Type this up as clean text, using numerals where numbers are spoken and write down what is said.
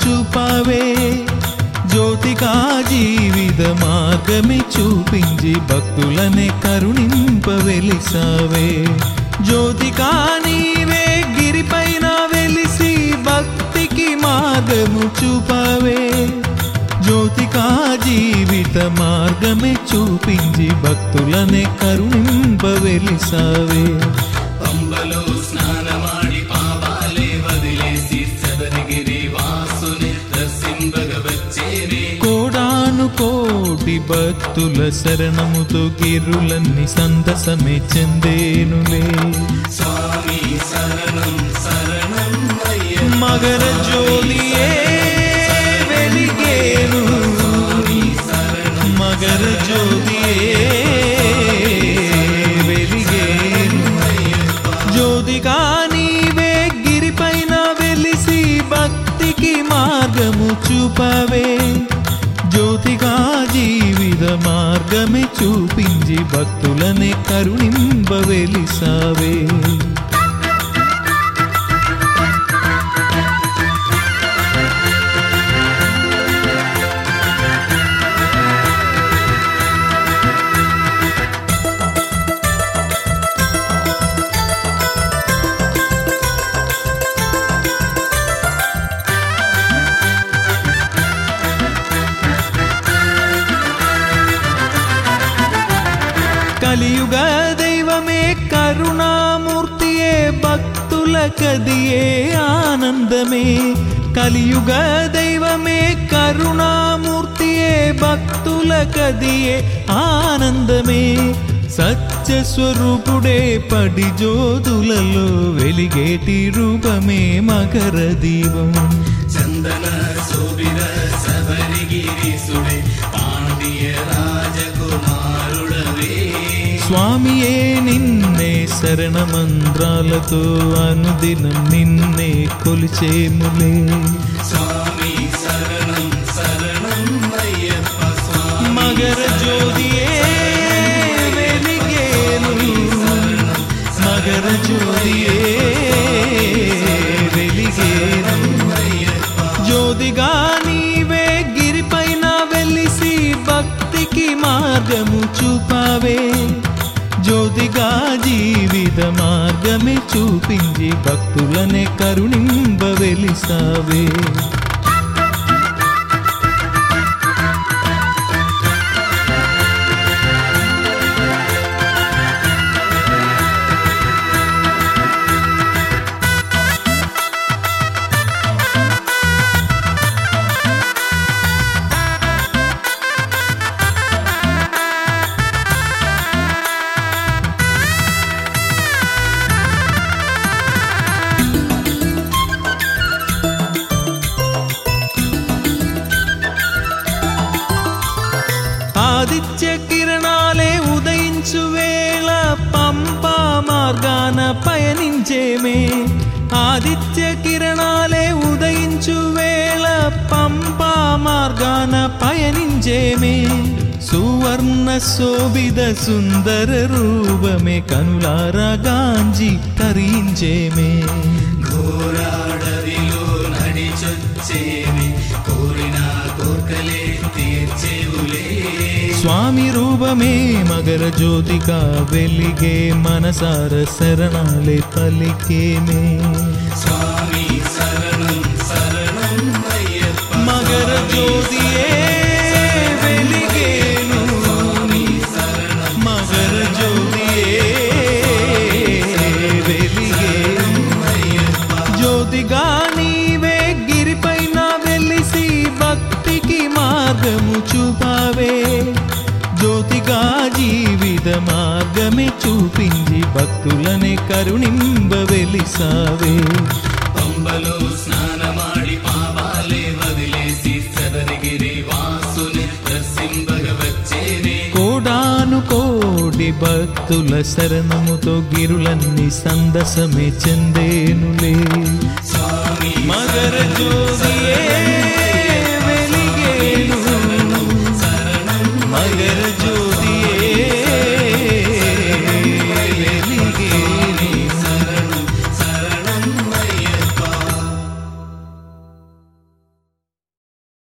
చూపావే జ్యోతికా జీవిత మార్గమే చూపించి భక్తులనే కరుణింపవెలిసావే జ్యోతికా నీవే గిరిపైన వెలిసి భక్తికి మార్గము చూపావే జ్యోతికా జీవిత మార్గమే చూపించి భక్తులనే కరుణింపవెలిసావే పంబలో స్నానమాడి పాపాలే వదిలేసి శబరిగిరి వాసుని దర్శింపగవచ్చేవే కోడాను కోటి భక్తుల శరణముతో గిరులన్నీ సంతసమే చెందేనులే స్వామి శరణం శరణం అయ్యప్ప మగర జ్యోతియే వెలిగేను మగర జ్యోతియే వెలిగేను జ్యోతిగా నీవే గిరిపైన వెలిసి భక్తికి మార్గము చూపావే జ్యోతిగా జీవిత మార్గమే చూపించి భక్తులనే కరుణింపవెలిసావే కలియుగ దైవమే కరుణామూర్తియే భక్తుల కదియే ఆనందమే కలియుగ దైవమే కరుణామూర్తియే భక్తుల కదియే ఆనందమే సత్య స్వరూపుడే పడి జ్యోతులలో వెలిగేటి రూపమే మకర దీపం చందన శోభిర శబరిగిరీశుడే పాండ్య రాజకుమారుడవే స్వామియే నిన్నే శరణమంత్రాలతో అనుదినం నిన్నే కొలిచేములే స్వామి శరణం శరణం అయ్యప్ప స్వామి మగర జ్యోతియే వెలిగేను మగర జ్యోతియే వెలిగేను జ్యోతిగా నీవే గిరిపైన వెలిసి భక్తికి మార్గము చూపావే జ్యోతిగా జీవిత మార్గమే చూపించి భక్తులనే కరుణింపవెలిసావే ఆదిత్య కిరణాలే ఉదయించు వేళ పంపా మార్గాన పయనించేమే ఆదిత్య కిరణాలే ఉదయించు వేళ పంపా మార్గాన పయనించేమే సువర్ణ శోభిత సుందర రూపమే కనులారా గాంజి తరించేమే ఘోరాడవిలో నడిచొచ్చేవి కోరిన కోర్కలే తీర్చేవులే స్వామి రూపమే మగర జ్యోతిగా వెలిగే మనసార శరణాలే పలికేమే స్వామి శరణం శరణం అయ్యప్ప మగర జ్యోతియే వెలిగేను మగర జ్యోతియే వెలిగేను జ్యోతిగా నీవే గిరిపైన వెలిసి భక్తికి మార్గము చూపావే జ్యోతిగా జీవిత మార్గమే చూపించి భక్తులనే కరుణింపవెలిసావే పంబలో స్నానమాడి పాపాలే వదిలేసి శబరిగిరి వాసుని దర్శింపగవచ్చేవే కోడాను కోటి భక్తుల శరణముతో గిరులన్నీ సందసమే చెందేనులే స్వామి